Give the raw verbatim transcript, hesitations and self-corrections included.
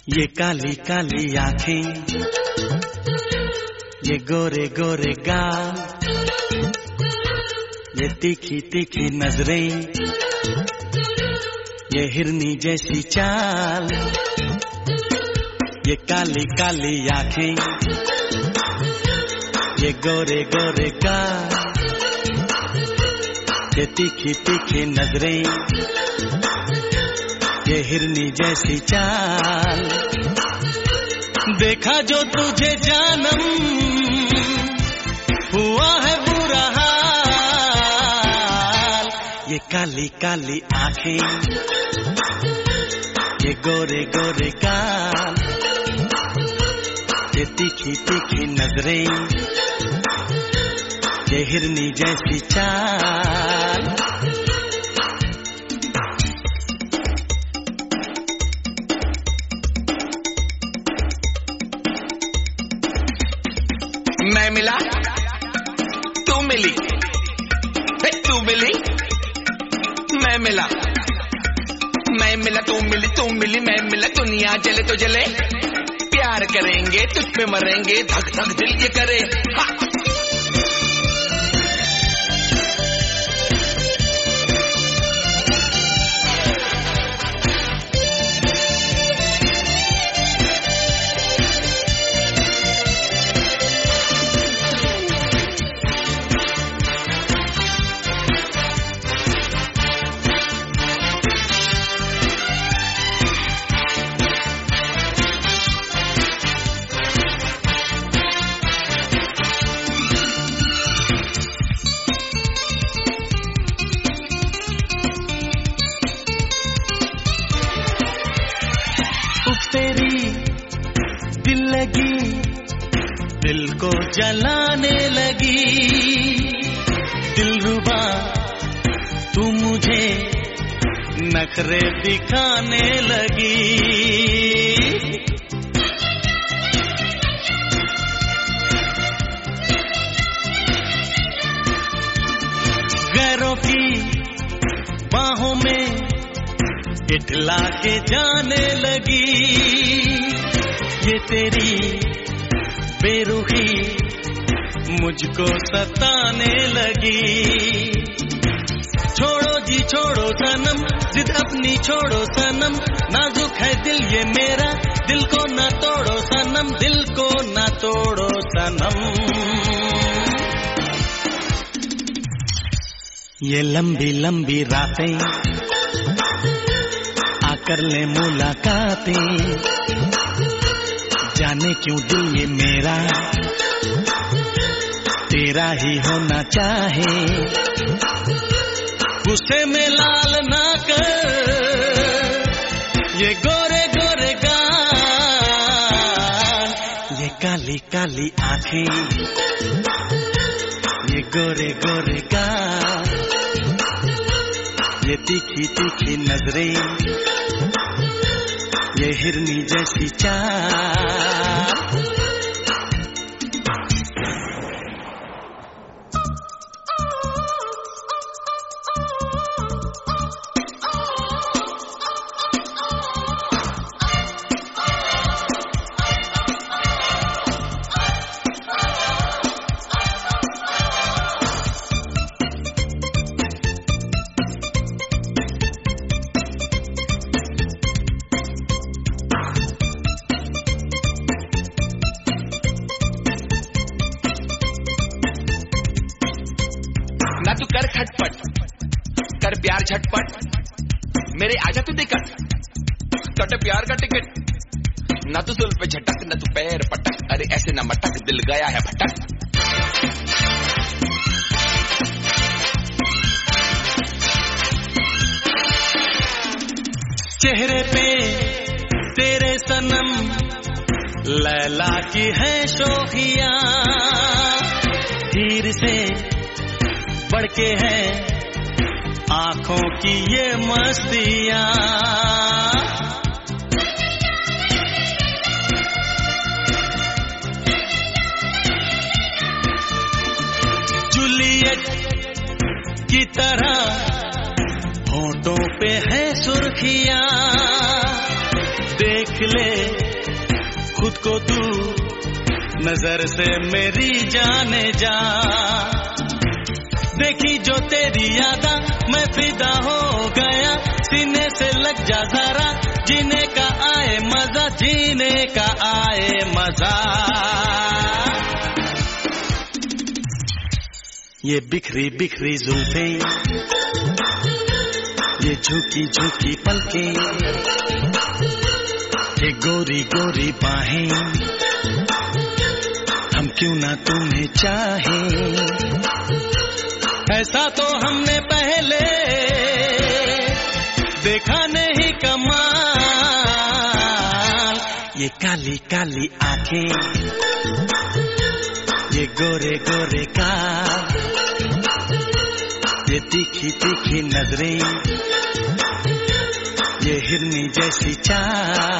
ये काली काली आंखें, ये गोरे गोरे गाल, ये तीखी तीखी नजरें, ये हिरनी जैसी चाल। ये काली काली आंखें, ये गोरे गोरे गाल, ये तीखी तीखी नजरें, ये हिरनी जैसी चाल। देखा जो तुझे जानम, हुआ है बुरा हाल। ये काली काली आंखें, ये गोरे गोरे गाल, ये तीखी तीखी नजरें, ये हिरनी जैसी चाल। मैं मिला, तू मिली, तू मिली, मैं मिला, मैं मिला, तू मिली, तू मिली, मैं मिला। दुनिया जले तो जले, प्यार करेंगे, तुझ पे मरेंगे, धक धक दिल ये करे। हा। तेरी दिल लगी, दिल को जलाने लगी। दिलरुबा तू मुझे नखरे दिखाने लगी। गैरों की बाहों में इठला के जाने लगी। ये तेरी बेरुखी मुझको सताने लगी। छोड़ो जी छोड़ो सनम, जिद अपनी छोड़ो सनम। नाजुक है दिल ये मेरा, दिल को ना तोड़ो सनम, दिल को ना तोड़ो सनम। ये लंबी लंबी रातें कर ले मुलाकातें, जाने क्यों दिल ये मेरा तेरा ही होना चाहे। गुस्से में लाल ना कर ये गोरे गोरे गाल। ये काली काली आंखें, ये गोरे गोरे गाल, ये तीखी तीखी नजरें, ये हिरनी जैसी चाल। ना तू कर खटपट, कर प्यार झटपट, मेरे आजा तू दिक्कत, कट प्यार का टिकट। ना तू सुल पे झटक, ना तू पैर पटक, अरे ऐसे ना मटक, दिल गया है भटक। चेहरे पे तेरे सनम लैला की है शोखियां, हीर से बढ़ के है आंखों की ये मस्तियां। जूलियट की तरह होठों पे है सुर्खियां, देख ले खुद को तू नजर से मेरी जाने जा। देखी जो तेरी यादा मैं फिदा हो गया, सीने से लग जा जरा, जीने का आए मजा, जीने का आए मजा। ये बिखरी बिखरी जुल्फे, ये झुकी झुकी पलकें, ये गोरी गोरी बाहें, हम क्यों ना तुम्हें चाहें। ऐसा तो हमने पहले देखा नहीं कमाल। ये काली काली आंखें, ये गोरे गोरे गाल, ये तीखी तीखी नजरें, ये हिरनी जैसी चाल।